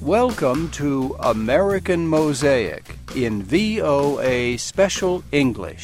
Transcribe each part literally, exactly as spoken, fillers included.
Welcome to American Mosaic in V O A Special English.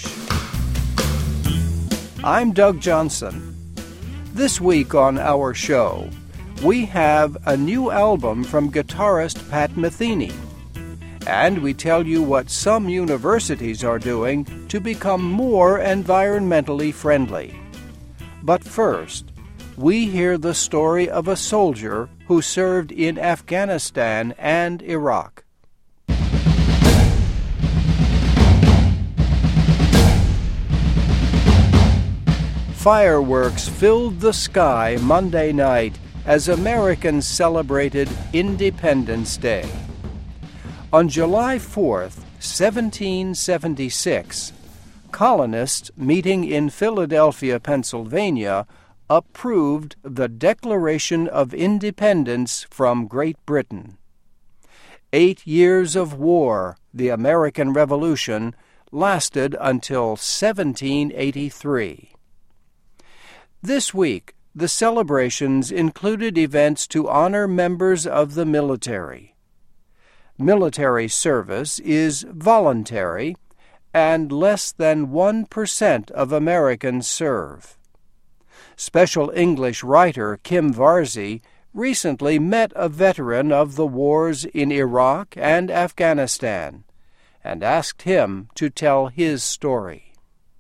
I'm Doug Johnson. This week on our show, we have a new album from guitarist Pat Metheny. And we tell you what some universities are doing to become more environmentally friendly. But first, we hear the story of a soldier who served in Afghanistan and Iraq. Fireworks filled the sky Monday night as Americans celebrated Independence Day. On July fourth, seventeen seventy-six, colonists meeting in Philadelphia, Pennsylvania, approved the Declaration of Independence from Great Britain. Eight years of war, the American Revolution, lasted until seventeen eighty-three. This week, the celebrations included events to honor members of the military. Military service is voluntary, and less than one percent of Americans serve. Special English writer Kim Varzi recently met a veteran of the wars in Iraq and Afghanistan and asked him to tell his story.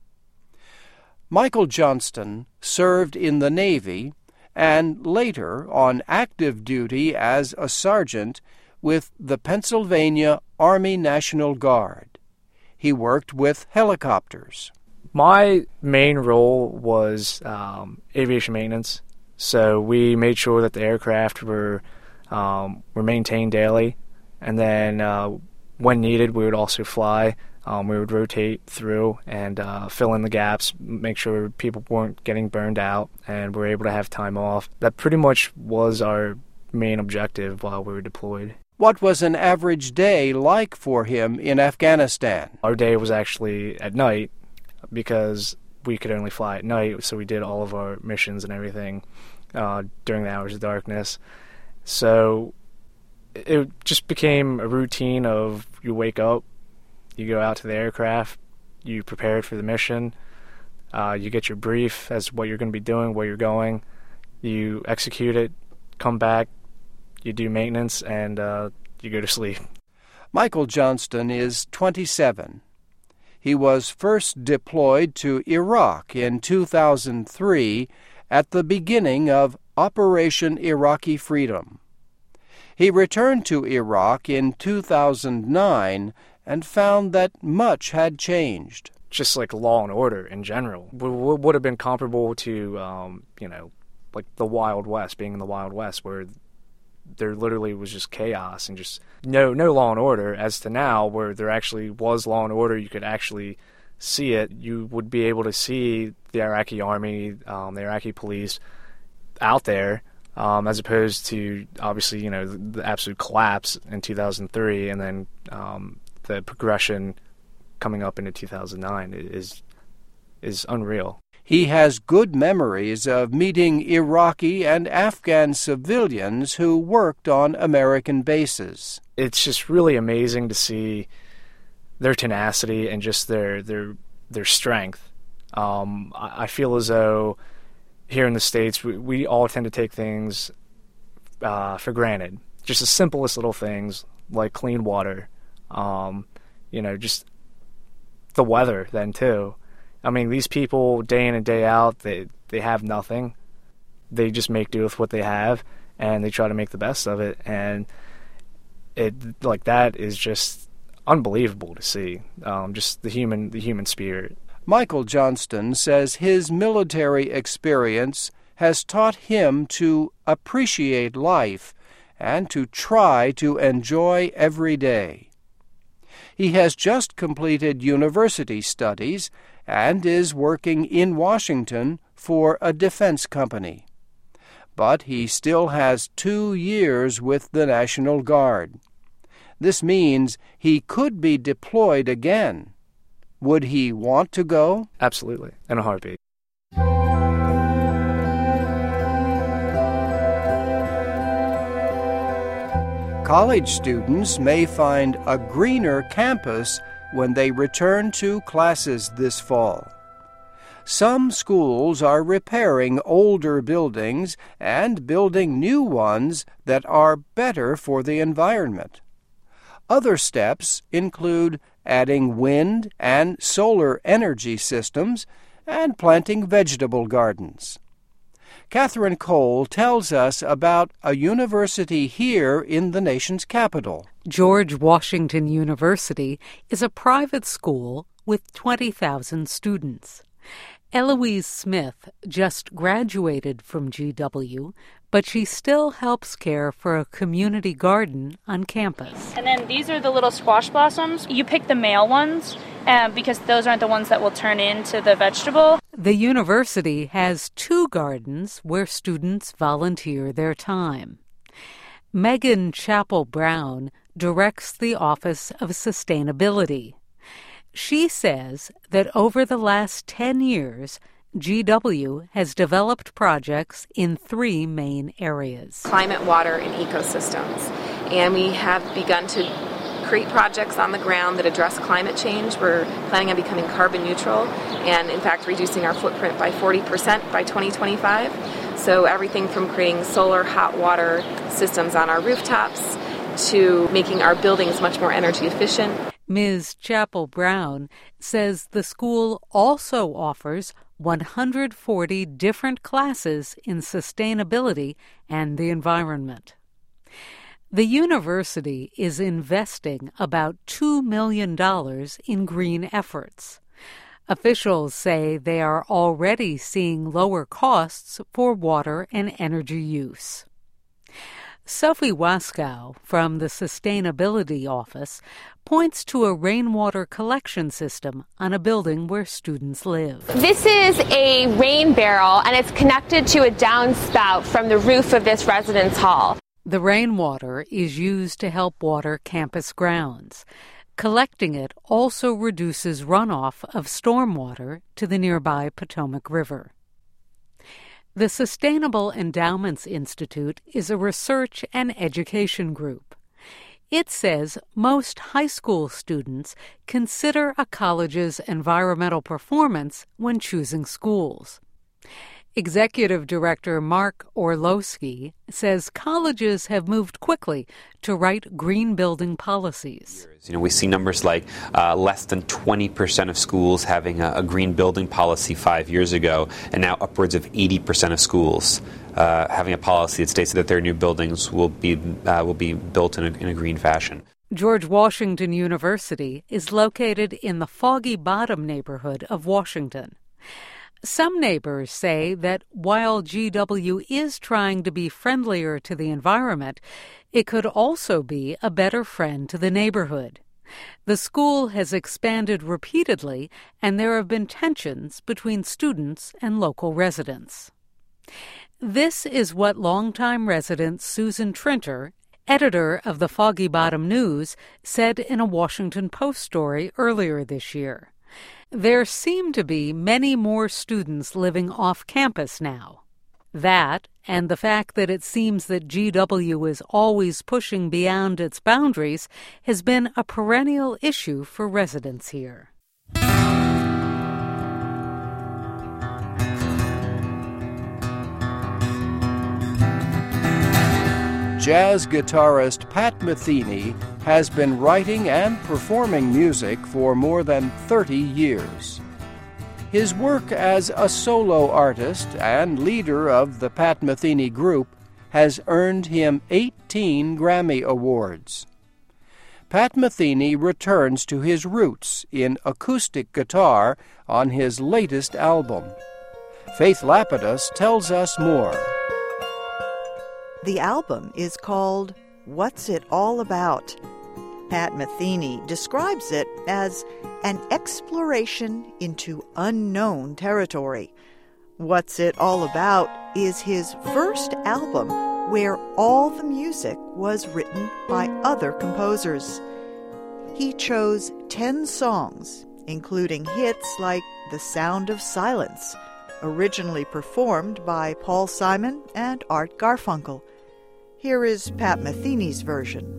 Michael Johnston served in the Navy and later on active duty as a sergeant with the Pennsylvania Army National Guard. He worked with helicopters. My main role was um, aviation maintenance, so we made sure that the aircraft were um, were maintained daily, and then uh, when needed, we would also fly. Um, we would rotate through and uh, fill in the gaps, make sure people weren't getting burned out, and we were able to have time off. That pretty much was our main objective while we were deployed. What was an average day like for him in Afghanistan? Our day was actually at night, because we could only fly at night, so we did all of our missions and everything uh, during the hours of darkness. So it just became a routine of you wake up, you go out to the aircraft, you prepare for the mission, uh, you get your brief as what you're going to be doing, where you're going, you execute it, come back, you do maintenance, and uh, you go to sleep. Michael Johnston is twenty-seven. He was first deployed to Iraq in two thousand three at the beginning of Operation Iraqi Freedom. He returned to Iraq in two thousand nine and found that much had changed. Just like law and order in general w- would have been comparable to, um, you know, like the Wild West, being in the Wild West, where there literally was just chaos and just no no law and order, as to now where there actually was law and order. You could actually see it. You would be able to see the Iraqi army, um, the Iraqi police out there, um, as opposed to, obviously, you know, the, the absolute collapse in two thousand three, and then um, the progression coming up into two thousand nine is is unreal. He has good memories of meeting Iraqi and Afghan civilians who worked on American bases. It's just really amazing to see their tenacity and just their their their strength. Um, I feel as though here in the States, we, we all tend to take things uh, for granted. Just the simplest little things like clean water, um, you know, just the weather then too. I mean, these people, day in and day out, they they have nothing. They just make do with what they have, and they try to make the best of it. And it like that is just unbelievable to see. Um, just the human the human spirit. Michael Johnston says his military experience has taught him to appreciate life and to try to enjoy every day. He has just completed university studies and is working in Washington for a defense company. But he still has two years with the National Guard. This means he could be deployed again. Would he want to go? Absolutely, in a heartbeat. College students may find a greener campus when they return to classes this fall. Some schools are repairing older buildings and building new ones that are better for the environment. Other steps include adding wind and solar energy systems and planting vegetable gardens. Catherine Cole tells us about a university here in the nation's capital. George Washington University is a private school with twenty thousand students. Eloise Smith just graduated from G W, but she still helps care for a community garden on campus. And then these are the little squash blossoms. You pick the male ones uh, because those aren't the ones that will turn into the vegetable. The university has two gardens where students volunteer their time. Megan Chappell-Brown directs the Office of Sustainability. She says that over the last ten years, G W has developed projects in three main areas: climate, water, and ecosystems. And we have begun to create projects on the ground that address climate change. We're planning on becoming carbon neutral and, in fact, reducing our footprint by forty percent by twenty twenty-five. So everything from creating solar hot water systems on our rooftops to making our buildings much more energy efficient. Miz Chappell-Brown says the school also offers one hundred forty different classes in sustainability and the environment. The university is investing about two million dollars in green efforts. Officials say they are already seeing lower costs for water and energy use. Sophie Waskow from the Sustainability Office points to a rainwater collection system on a building where students live. This is a rain barrel, and it's connected to a downspout from the roof of this residence hall. The rainwater is used to help water campus grounds. Collecting it also reduces runoff of stormwater to the nearby Potomac River. The Sustainable Endowments Institute is a research and education group. It says most high school students consider a college's environmental performance when choosing schools. Executive Director Mark Orlowski says colleges have moved quickly to write green building policies. You know, we see numbers like uh, less than twenty percent of schools having a, a green building policy five years ago, and now upwards of eighty percent of schools uh, having a policy that states that their new buildings will be uh, will be built in a, in a green fashion. George Washington University is located in the Foggy Bottom neighborhood of Washington. Some neighbors say that while G W is trying to be friendlier to the environment, it could also be a better friend to the neighborhood. The school has expanded repeatedly, and there have been tensions between students and local residents. This is what longtime resident Susan Trinter, editor of the Foggy Bottom News, said in a Washington Post story earlier this year. There seem to be many more students living off campus now. That, and the fact that it seems that G W is always pushing beyond its boundaries, has been a perennial issue for residents here. Jazz guitarist Pat Metheny has been writing and performing music for more than thirty years. His work as a solo artist and leader of the Pat Metheny Group has earned him eighteen Grammy Awards. Pat Metheny returns to his roots in acoustic guitar on his latest album. Faith Lapidus tells us more. The album is called What's It All About? Pat Metheny describes it as an exploration into unknown territory. What's It All About is his first album where all the music was written by other composers. He chose ten songs, including hits like The Sound of Silence, originally performed by Paul Simon and Art Garfunkel. Here is Pat Metheny's version.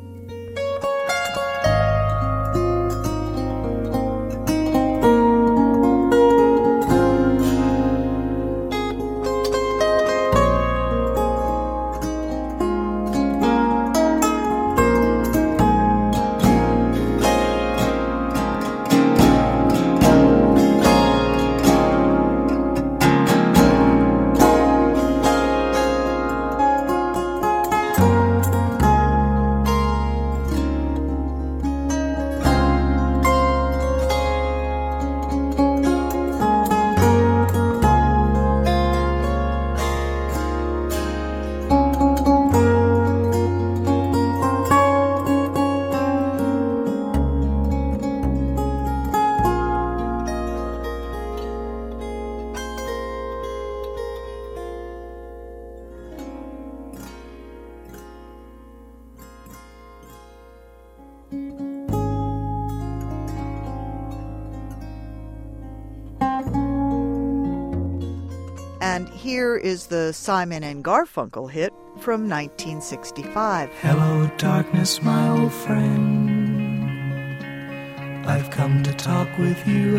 And here is the Simon and Garfunkel hit from nineteen sixty-five. Hello, darkness, my old friend. I've come to talk with you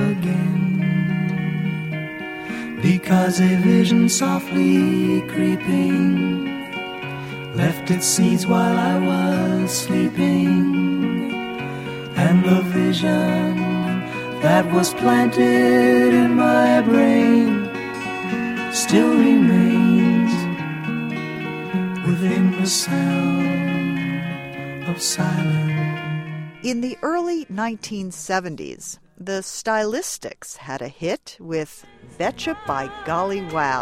again, because a vision softly creeping left its seeds while I was sleeping, and the vision that was planted in my brain still remains within the sound of silence. In the early nineteen seventies, the Stylistics had a hit with Betcha by Golly Wow.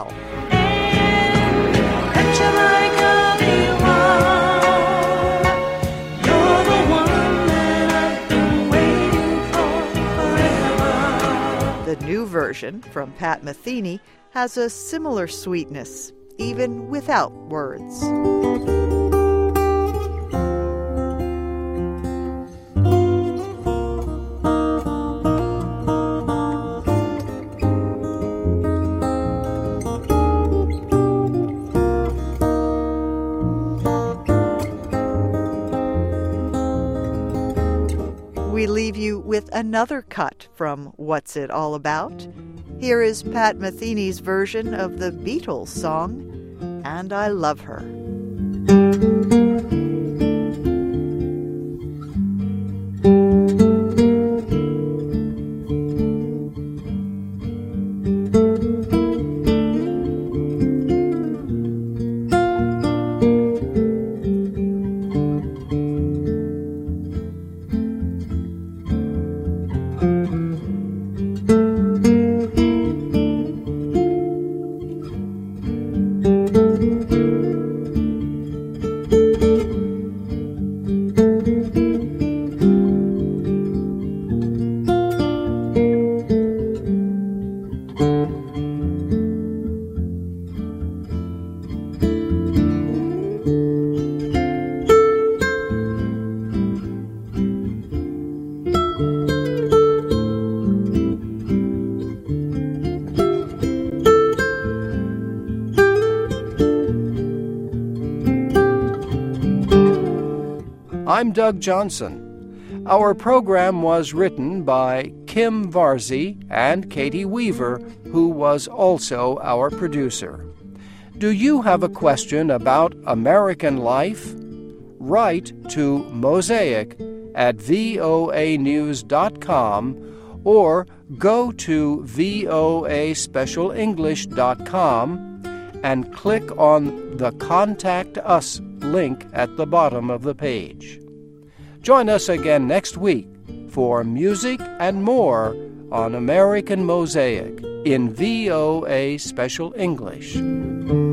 Betcha by golly wow, you're the one that I've been waiting for forever. The new version from Pat Metheny has a similar sweetness, even without words. We leave you with another cut from What's It All About? Here is Pat Metheny's version of the Beatles song, And I Love Her. I'm Doug Johnson. Our program was written by Kim Varzi and Katie Weaver, who was also our producer. Do you have a question about American life? Write to Mosaic at voa news dot com or go to voa special english dot com and click on the Contact Us link at the bottom of the page. Join us again next week for music and more on American Mosaic in V O A Special English.